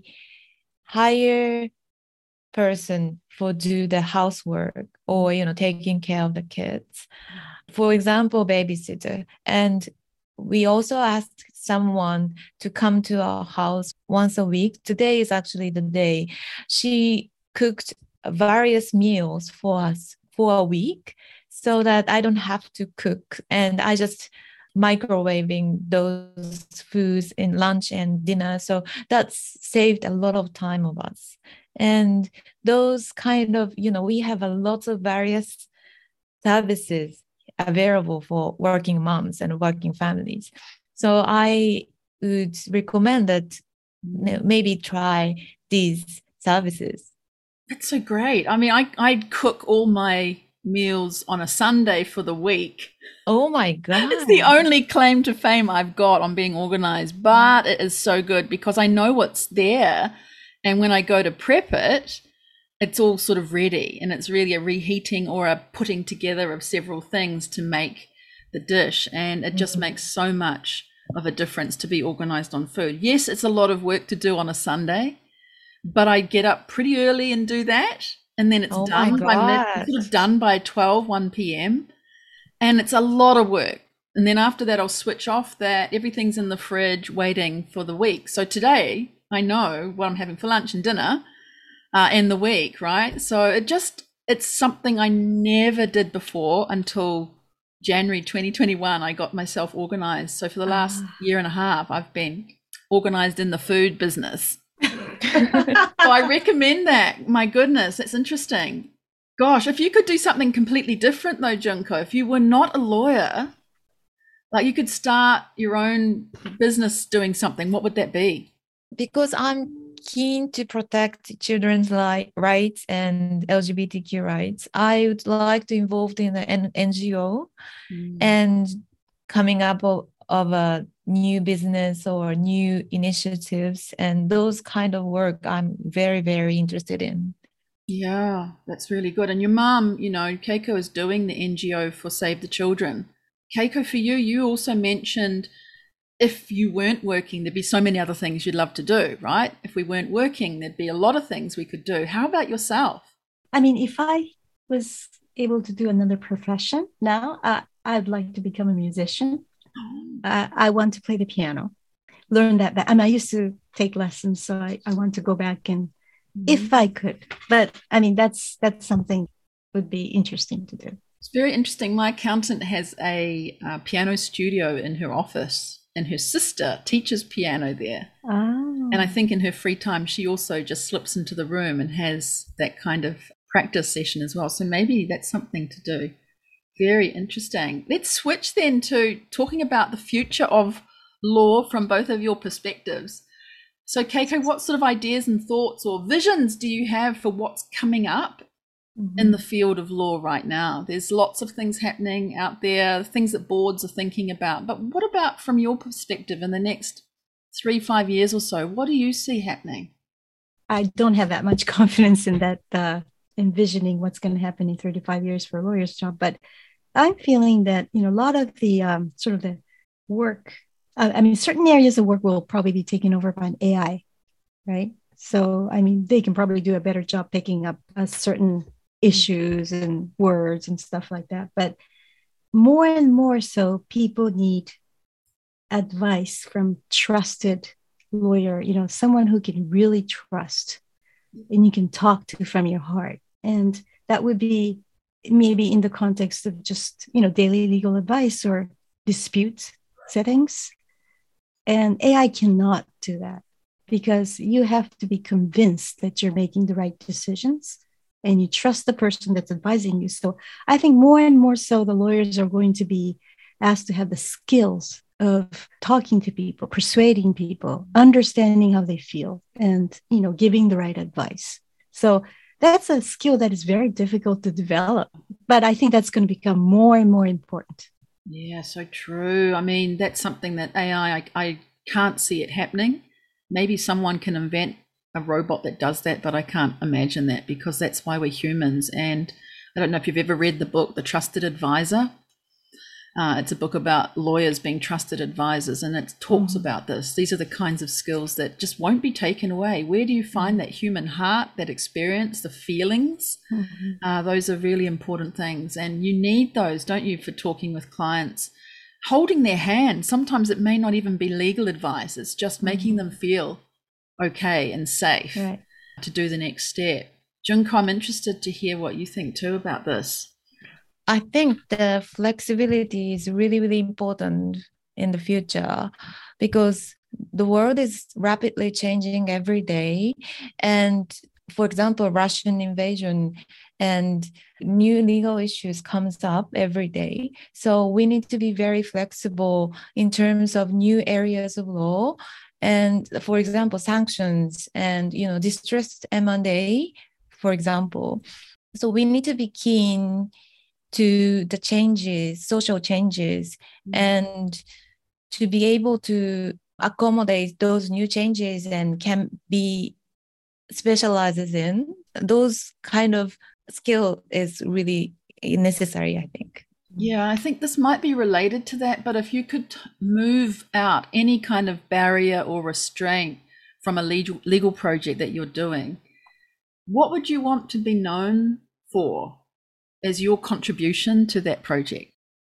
hire person for do the housework, or, you know, taking care of the kids. For example, babysitter. And we also asked someone to come to our house once a week. Today is actually the day. She cooked various meals for us for a week, so that I don't have to cook, and I just microwaving those foods in lunch and dinner. So that's saved a lot of time of us. And those kind of, you know, we have a lot of various services available for working moms and working families. So I would recommend that maybe try these services. That's so great. I mean, I I cook all my meals on a Sunday for the week. Oh my God. It's the only claim to fame I've got on being organized, but it is so good because I know what's there. And when I go to prep it, it's all sort of ready, and it's really a reheating or a putting together of several things to make the dish. And it just mm-hmm. makes so much of a difference to be organized on food. Yes, it's a lot of work to do on a Sunday, but I get up pretty early and do that. And then it's oh done by mid, sort of done by twelve, one p.m. And it's a lot of work. And then after that, I'll switch off that. Everything's in the fridge waiting for the week. So today I know what I'm having for lunch and dinner uh, in the week, right? So it just, it's something I never did before until January twenty twenty-one. I got myself organized. So for the last ah. year and a half, I've been organized in the food business. So I recommend that. My goodness, that's interesting. Gosh, if you could do something completely different though, Junko, if you were not a lawyer, like you could start your own business doing something, what would that be? Because I'm keen to protect children's li- rights and L G B T Q rights, I would like to involve in an N G O mm. and coming up of, of a new business or new initiatives, and those kind of work I'm very, very interested in. Yeah, that's really good. And your mom, you know, Keiko is doing the N G O for Save the Children. Keiko, for you, you also mentioned if you weren't working, there'd be so many other things you'd love to do, right? If we weren't working, there'd be a lot of things we could do. How about yourself? I mean, if I was able to do another profession now, uh, I'd like to become a musician. Uh, I want to play the piano, learn that. I mean, I used to take lessons, so I, I want to go back and mm-hmm. if I could. But I mean, that's that's something would be interesting to do. It's very interesting. My accountant has a uh, piano studio in her office, and her sister teaches piano there. Oh. And I think in her free time, she also just slips into the room and has that kind of practice session as well. So maybe that's something to do. Very interesting. Let's switch then to talking about the future of law from both of your perspectives. So, Keiko, what sort of ideas and thoughts or visions do you have for what's coming up mm-hmm. in the field of law right now? There's lots of things happening out there, things that boards are thinking about. But what about from your perspective in the next three, five years or so? What do you see happening? I don't have that much confidence in that, uh, envisioning what's going to happen in thirty-five years for a lawyer's job. But I'm feeling that, you know, a lot of the um, sort of the work, uh, I mean, certain areas of work will probably be taken over by an A I, right? So, I mean, they can probably do a better job picking up uh, certain issues and words and stuff like that. But more and more so, people need advice from trusted lawyer, you know, someone who can really trust and you can talk to from your heart. And that would be maybe in the context of just, you know, daily legal advice or dispute settings. And A I cannot do that because you have to be convinced that you're making the right decisions and you trust the person that's advising you. So I think more and more so the lawyers are going to be asked to have the skills of talking to people, persuading people, understanding how they feel, and, you know, giving the right advice. So that's a skill that is very difficult to develop, but I think that's going to become more and more important. Yeah, so true. I mean, that's something that A I, I, I can't see it happening. Maybe someone can invent a robot that does that, but I can't imagine that because that's why we're humans. And I don't know if you've ever read the book, The Trusted Advisor. Uh, it's a book about lawyers being trusted advisors, and it talks mm-hmm. about this. These are the kinds of skills that just won't be taken away. Where do you find that human heart, that experience, the feelings? Mm-hmm. Uh, those are really important things, and you need those, don't you, for talking with clients, holding their hand. Sometimes it may not even be legal advice. It's just mm-hmm. making them feel okay and safe right. to do the next step. Junko, I'm interested to hear what you think too about this. I think the flexibility is really, really important in the future because the world is rapidly changing every day. And for example, Russian invasion and new legal issues comes up every day. So we need to be very flexible in terms of new areas of law. And for example, sanctions and, you know, distressed M and A, for example. So we need to be keen to the changes, social changes, mm-hmm. and to be able to accommodate those new changes and can be specializes in those kind of skill is really necessary, I think. Yeah, I think this might be related to that, but if you could move out any kind of barrier or restraint from a legal legal project that you're doing, what would you want to be known for as your contribution to that project?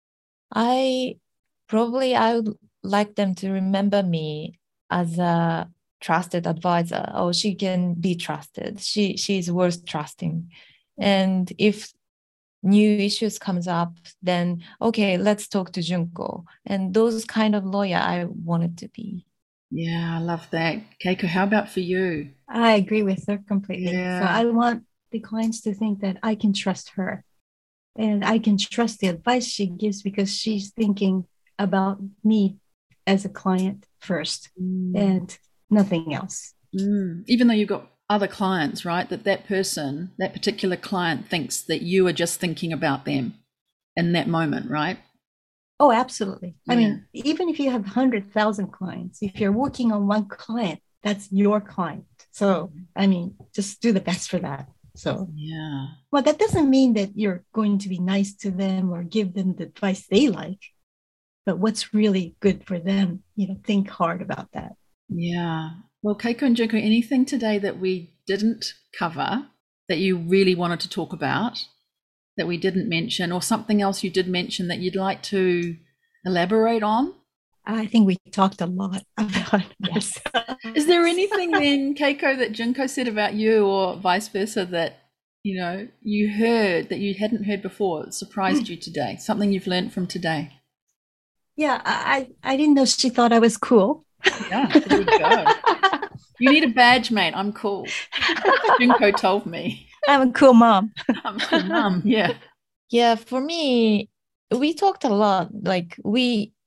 I probably I would like them to remember me as a trusted advisor. Oh, she can be trusted. She she's worth trusting. And if new issues comes up, then okay, let's talk to Junko. And those kind of lawyer I wanted to be. Yeah, I love that. Keiko, how about for you? I agree with her completely. Yeah. So I want the clients to think that I can trust her. And I can trust the advice she gives because she's thinking about me as a client first mm. and nothing else. Mm. Even though you've got other clients, right? That that person, that particular client thinks that you are just thinking about them in that moment, right? Oh, absolutely. Yeah. I mean, even if you have one hundred thousand clients, if you're working on one client, that's your client. So, I mean, just do the best for that. So, yeah. Well, that doesn't mean that you're going to be nice to them or give them the advice they like, but what's really good for them, you know, think hard about that. Yeah. Well, Keiko and Junko, anything today that we didn't cover that you really wanted to talk about that we didn't mention, or something else you did mention that you'd like to elaborate on? I think we talked a lot about yes. Is there anything then, Keiko, that Junko said about you or vice versa that, you know, you heard that you hadn't heard before that surprised you today? Something you've learned from today? Yeah, I, I didn't know she thought I was cool. Yeah, there you go. You need a badge, mate. I'm cool. Junko told me. I'm a cool mom. I'm a cool mom, yeah. Yeah, for me, we talked a lot. Like we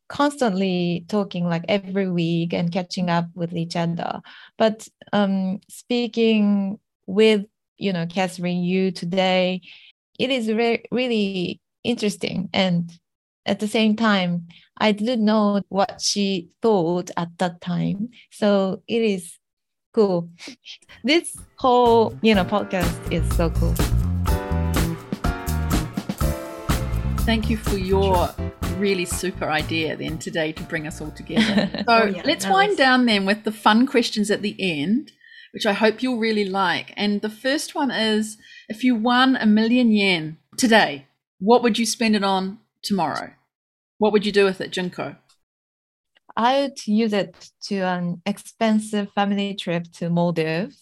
constantly talking like every week and catching up with each other. But um, speaking with, you know, Catherine, you today, it is re- really interesting. And at the same time, I didn't know what she thought at that time. So it is cool. This whole, you know, podcast is so cool. Thank you for your really super idea then today to bring us all together. So Oh, yeah, let's that wind was- down then with the fun questions at the end, which I hope you'll really like. And the first one is, if you won a million yen today, what would you spend it on tomorrow? What would you do with it, Junko? I would use it to an expensive family trip to Maldives.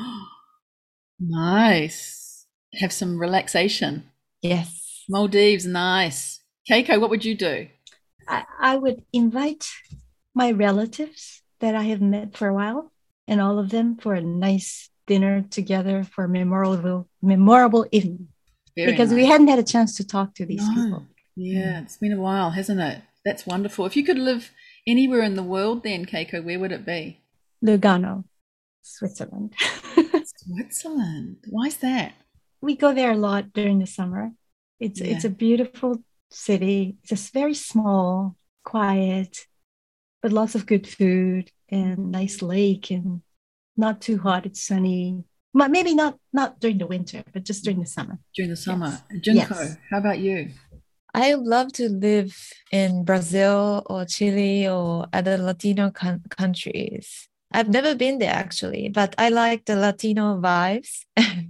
Nice. Have some relaxation. Yes. Maldives, nice. Keiko, what would you do? I, I would invite my relatives that I have met for a while and all of them for a nice dinner together for a memorable, memorable evening. Very because we nice. hadn't had a chance to talk to these No. people. Yeah, it's been a while, hasn't it? That's wonderful. If you could live anywhere in the world then, Keiko, where would it be? Lugano, Switzerland. Switzerland. Why is that? We go there a lot during the summer. It's Yeah. it's a beautiful city. It's just very small, quiet, but lots of good food and nice lake and not too hot. It's sunny. But maybe not not during the winter, but just during the summer. During the summer. Yes. Junko, Yes. how about you? I would love to live in Brazil or Chile or other Latino con- countries. I've never been there actually, but I like the Latino vibes.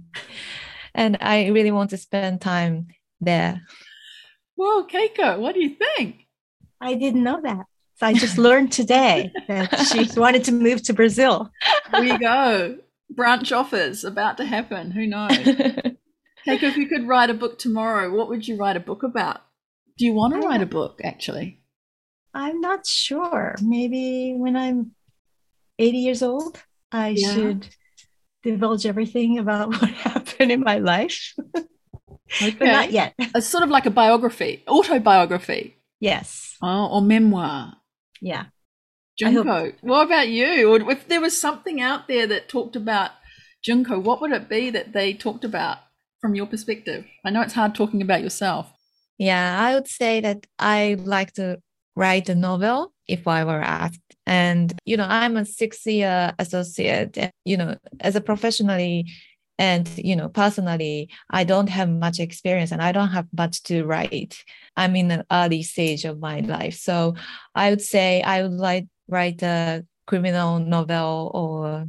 And I really want to spend time there. Whoa, Keiko, what do you think? I didn't know that. So I just learned today that she wanted to move to Brazil. There you go. Branch offers about to happen. Who knows? Keiko, if you could write a book tomorrow, what would you write a book about? Do you want to write a book, actually? I'm not sure. Maybe when I'm eighty years old, I Yeah. should divulge everything about what happened in my life. Okay. But not yet. It's sort of like a biography, autobiography, Yes. oh, or memoir. Yeah. I hope- Junko, what about you? Or if there was something out there that talked about Junko, what would it be that they talked about from your perspective? I know it's hard talking about yourself. Yeah, I would say that I like to write a novel if I were asked. And, you know, I'm a six-year associate, and, you know, as a professionally and, you know, personally, I don't have much experience and I don't have much to write. I'm in an early stage of my life. So I would say I would like write a criminal novel or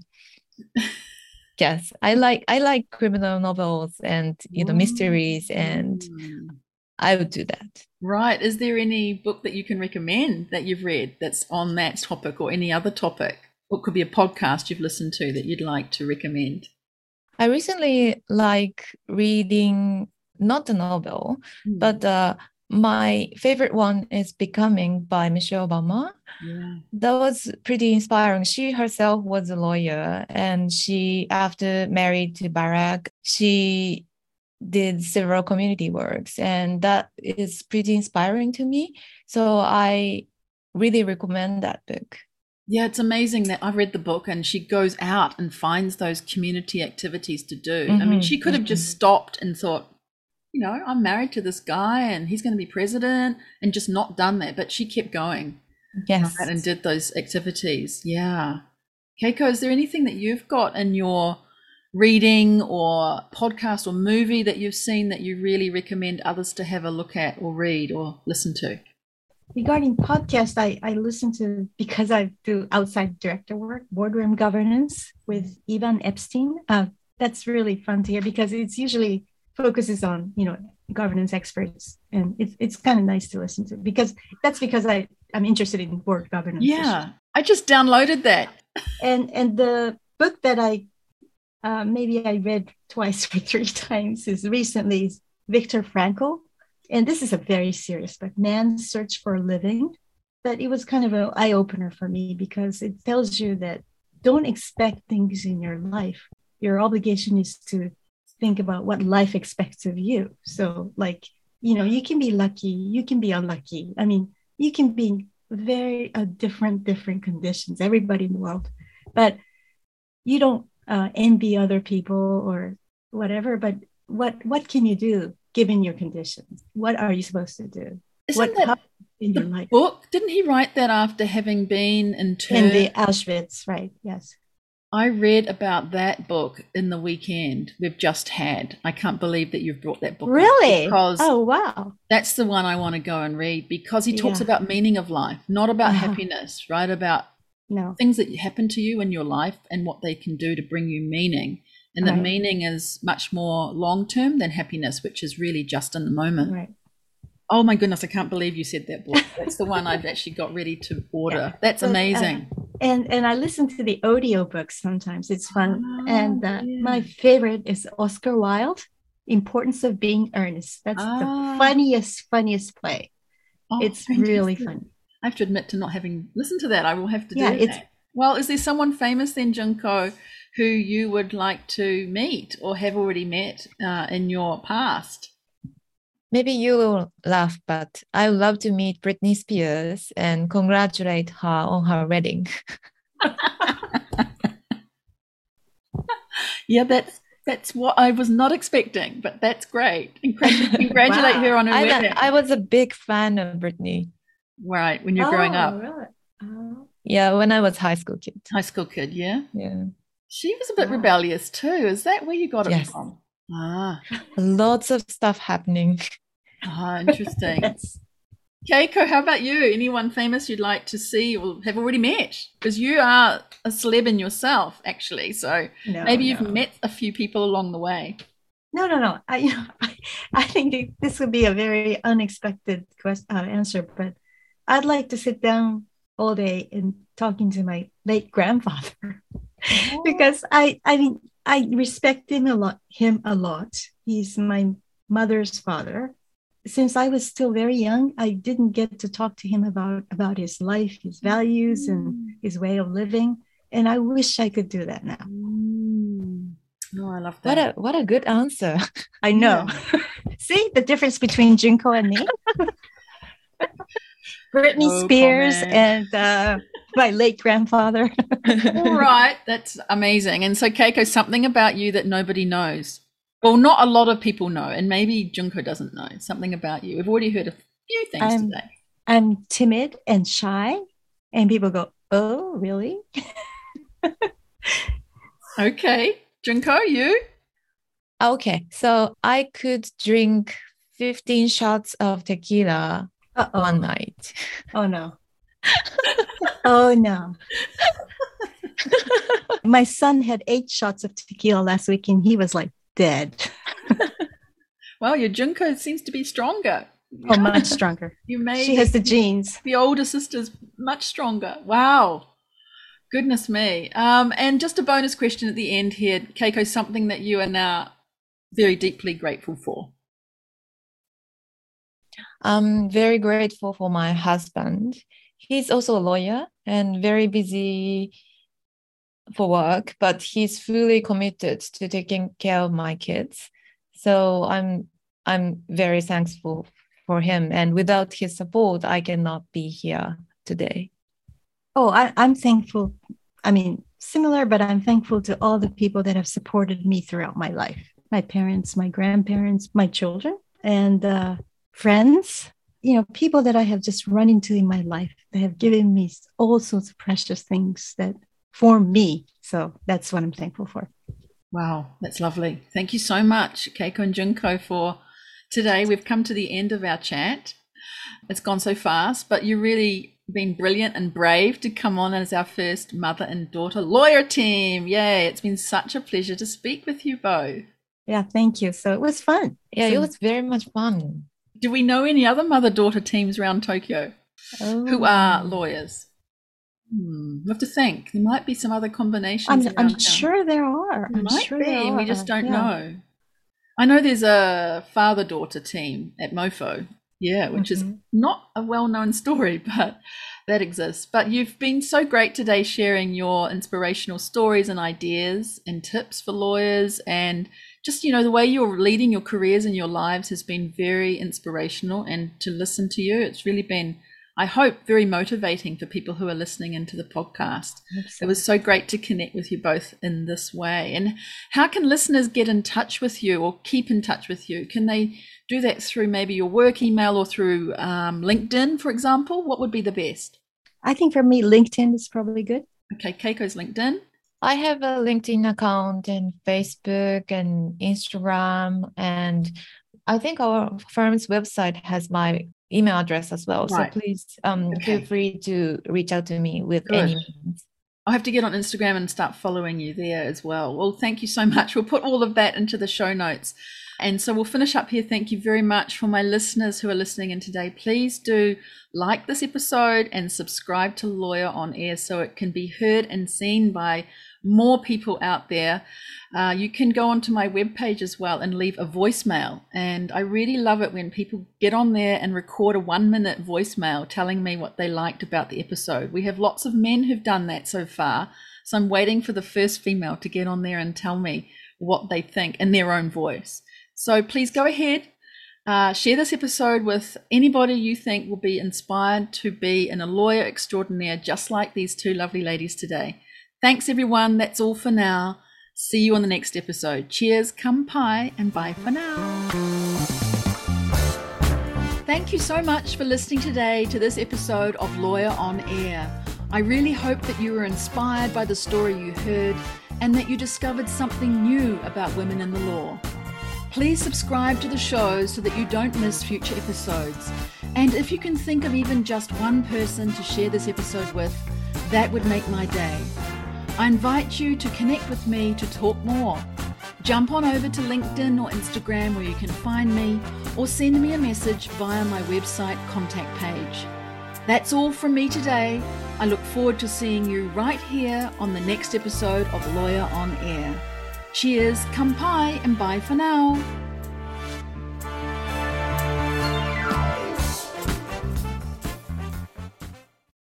yes, I like I like criminal novels and, you know, mysteries, and Mm. I would do that. Right. Is there any book that you can recommend that you've read that's on that topic or any other topic? Or it could be a podcast you've listened to that you'd like to recommend. I recently like reading not a novel, Mm. but uh, my favorite one is Becoming by Michelle Obama. Yeah. That was pretty inspiring. She herself was a lawyer, and she, after married to Barack, she did several community works, and that is pretty inspiring to me. So I really recommend that book. Yeah, it's amazing that I've read the book and she goes out and finds those community activities to do. I mean, Mhm, she could have just stopped and thought, you know, I'm married to this guy and he's going to be president, and just not done that. But she kept going Yes. right, and did those activities. Yeah. Keiko, is there anything that you've got in your reading or podcast or movie that you've seen that you really recommend others to have a look at or read or listen to? Regarding podcast, I, I listen to, because I do outside director work, Boardroom Governance with Ivan Epstein. Uh, that's really fun to hear because it's usually focuses on, you know, governance experts. And it's it's kind of nice to listen to because that's because I, I'm interested in board governance. Yeah, I just downloaded that. And, and the book that I uh, maybe I read twice or three times is recently is Viktor Frankl. And this is a very serious book, Man's Search for a Living. But it was kind of an eye-opener for me because it tells you that don't expect things in your life. Your obligation is to think about what life expects of you. So like, you know, you can be lucky, you can be unlucky. I mean, you can be very uh, different, different conditions, everybody in the world, but you don't uh, envy other people or whatever. But what what can you do given your conditions? What are you supposed to do? Isn't What that how in your the life? book? Didn't he write that after having been In interned? the Auschwitz, right? Yes. I read about that book in the weekend we've just had. I can't believe that you've brought that book up, Really? because Oh, wow. that's the one I want to go and read, because he talks Yeah. about meaning of life, not about Uh-huh. happiness, right? About No. things that happen to you in your life and what they can do to bring you meaning. And that Right. meaning is much more long term than happiness, which is really just in the moment. Right. Oh my goodness, I can't believe you said that book. That's the one I've actually got ready to order. That's But, uh, amazing. and and I listen to the audio books sometimes. It's fun. Oh, and uh, yeah. my favorite is Oscar Wilde, Importance of Being Earnest. That's Ah. the funniest, funniest play. Oh, It's really fantastic. fun. I have to admit to not having listened to that. I will have to Yeah, do it's- that. Well, is there someone famous then, Junko, who you would like to meet or have already met uh, in your past? Maybe you will laugh, but I would love to meet Britney Spears and congratulate her on her wedding. Yeah, that's that's what I was not expecting, but that's great. Congrat- Congratulate Wow. her on her I, wedding. I was a big fan of Britney. Right, when you're growing Oh, up. really? Oh. Yeah, when I was high school kid. High school kid, yeah? Yeah. She was a bit Wow. rebellious too. Is that where you got it Yes. from? Ah, Lots of stuff happening. ah, interesting. Yes. Keiko, how about you? Anyone famous you'd like to see or have already met? Because you are a celeb in yourself, actually. So No, maybe you've no. met a few people along the way. No, no, no. I, you know, I, I think it- this would be a very unexpected question, uh, answer, but I'd like to sit down all day and talking to my late grandfather because I, I mean, I respect him a lot. Him a lot. He's my mother's father. Since I was still very young, I didn't get to talk to him about about his life, his values, and his way of living. And I wish I could do that now. Mm. Oh, I love What that. a what a good answer. I know. See the difference between Junko and me? Britney No Spears comment. and uh, my late grandfather. All right, that's amazing. And so, Keiko, something about you that nobody knows. Well, not a lot of people know, and maybe Junko doesn't know something about you. We've already heard a few things I'm- today. I'm timid and shy, and people go, "Oh, really?" Okay, Junko, you? Okay, so I could drink fifteen shots of tequila Uh-oh. one night. Oh no. Oh no. My son had eight shots of tequila last week, and he was like dead. Well, your Junko seems to be stronger. Oh, much stronger. You made She has the genes. the older sister's much stronger. Wow. Goodness me. Um, and just a bonus question at the end here, Keiko, something that you are now very deeply grateful for. I'm very grateful for my husband. He's also a lawyer and very busy for work, but he's fully committed to taking care of my kids. So I'm I'm very thankful for him. And without his support, I cannot be here today. Oh, I, I'm thankful. I mean, similar, but I'm thankful to all the people that have supported me throughout my life. My parents, my grandparents, my children, and uh, friends, you know, people that I have just run into in my life that have given me all sorts of precious things that form me. So that's what I'm thankful for. Wow, that's lovely. Thank you so much, Keiko and Junko, for today. We've come to the end of our chat. It's gone so fast, but you really been brilliant and brave to come on as our first mother and daughter lawyer team. Yay, it's been such a pleasure to speak with you both. Yeah, thank you. So it was fun. Yeah, So- it was very much fun. Do we know any other mother-daughter teams around Tokyo who Oh. are lawyers? Hmm, we have to think. There might be some other combinations. I'm, around I'm town. sure there are. There I'm might sure be, there and we are. just don't Yeah. know. I know there's a father-daughter team at MoFo, yeah, which is Mhm. not a well-known story, but that exists. But you've been so great today sharing your inspirational stories and ideas and tips for lawyers, and just, you know, the way you're leading your careers and your lives has been very inspirational. And to listen to you, it's really been I hope very motivating for people who are listening into the podcast. It was so great to connect with you both in this way. And how can listeners get in touch with you or keep in touch with you? Can they do that through maybe your work email or through um, LinkedIn, for example? What would be the best? I think for me, LinkedIn is probably good. Okay, Keiko's LinkedIn. I have a LinkedIn account and Facebook and Instagram, and I think our firm's website has my email address as well. Right. So please um, Okay. feel free to reach out to me with Good. any means. I'll have to get on Instagram and start following you there as well. Well, thank you so much. We'll put all of that into the show notes. And so we'll finish up here. Thank you very much for my listeners who are listening in today. Please do like this episode and subscribe to Lawyer on Air so it can be heard and seen by more people out there. Uh, you can go onto my webpage as well and leave a voicemail. And I really love it when people get on there and record a one minute voicemail telling me what they liked about the episode. We have lots of men who've done that so far. So I'm waiting for the first female to get on there and tell me what they think in their own voice. So please go ahead, uh, share this episode with anybody you think will be inspired to be in a lawyer extraordinaire, just like these two lovely ladies today. Thanks, everyone. That's all for now. See you on the next episode. Cheers, kampai, and bye for now. Thank you so much for listening today to this episode of Lawyer on Air. I really hope that you were inspired by the story you heard and that you discovered something new about women in the law. Please subscribe to the show so that you don't miss future episodes. And if you can think of even just one person to share this episode with, that would make my day. I invite you to connect with me to talk more. Jump on over to LinkedIn or Instagram where you can find me, or send me a message via my website contact page. That's all from me today. I look forward to seeing you right here on the next episode of Lawyer on Air. Cheers, kampai, and bye for now.